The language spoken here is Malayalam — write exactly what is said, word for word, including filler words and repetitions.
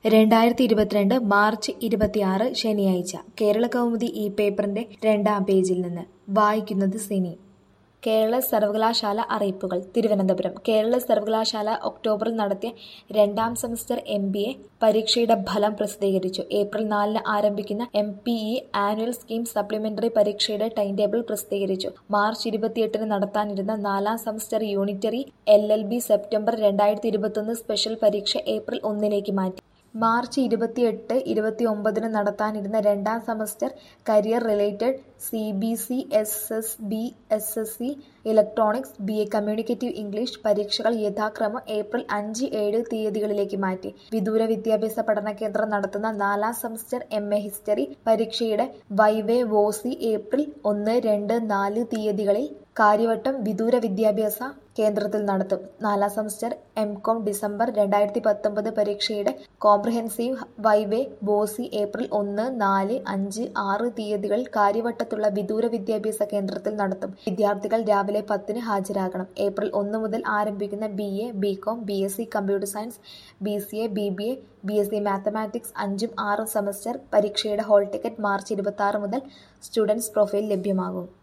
രണ്ടായിരത്തി ഇരുപത്തിരണ്ട് മാർച്ച് ഇരുപത്തിയാറ് ശനിയാഴ്ച കേരളകൗമുദി ഈ പേപ്പറിന്റെ രണ്ടാം പേജിൽ നിന്ന് വായിക്കുന്നത് സിനി. കേരള സർവകലാശാല അറിയിപ്പുകൾ. തിരുവനന്തപുരം കേരള സർവകലാശാല ഒക്ടോബറിൽ നടത്തിയ രണ്ടാം സെമസ്റ്റർ എം ബി എ പരീക്ഷയുടെ ഫലം പ്രസിദ്ധീകരിച്ചു. ഏപ്രിൽ നാലിന് ആരംഭിക്കുന്ന M P E annual scheme supplementary പരീക്ഷയുടെ ടൈം ടേബിൾ പ്രസിദ്ധീകരിച്ചു. മാർച്ച് ഇരുപത്തിയെട്ടിന് നടത്താനിരുന്ന നാലാം semester unitary L L B September രണ്ടായിരത്തി ഇരുപത്തൊന്ന് സ്പെഷ്യൽ പരീക്ഷ ഏപ്രിൽ ഒന്നിലേക്ക് മാറ്റി. മാർച്ച് ഇരുപത്തിയെട്ട് ഇരുപത്തിയൊമ്പതിന് നടത്താനിരുന്ന രണ്ടാം semester career related C B C S S B S S C electronics B A communicative English പരീക്ഷകൾ യഥാക്രമം ഏപ്രിൽ അഞ്ച് ഏഴ് തീയതികളിലേക്ക് മാറ്റി. വിദൂര വിദ്യാഭ്യാസ പഠന കേന്ദ്രം നടത്തുന്ന നാലാം സെമസ്റ്റർ എം എ ഹിസ്റ്ററി പരീക്ഷയുടെ വൈവേ വോസി ഏപ്രിൽ ഒന്ന് രണ്ട് നാല് തീയതികളിൽ കാര്യവട്ടം വിദൂര വിദ്യാഭ്യാസ കേന്ദ്രത്തിൽ നടത്തും. നാലാം സെമസ്റ്റർ എം കോം ഡിസംബർ രണ്ടായിരത്തി പത്തൊമ്പത് പരീക്ഷയുടെ കോംപ്രിഹെൻസീവ് വൈവേ വോസി ഏപ്രിൽ ഒന്ന് നാല് അഞ്ച് ആറ് തീയതികളിൽ കാര്യവട്ടത്തുള്ള വിദൂര വിദ്യാഭ്യാസ കേന്ദ്രത്തിൽ നടത്തും. വിദ്യാർത്ഥികൾ രാവിലെ പത്തിന് ഹാജരാകണം. ഏപ്രിൽ ഒന്ന് മുതൽ ആരംഭിക്കുന്ന B A B com B S C computer science B C A B B A B S C mathematics അഞ്ചും ആറും സെമസ്റ്റർ പരീക്ഷയുടെ ഹാൾ ടിക്കറ്റ് മാർച്ച് ഇരുപത്തി ആറ് മുതൽ സ്റ്റുഡൻസ് പ്രൊഫൈൽ ലഭ്യമാകും.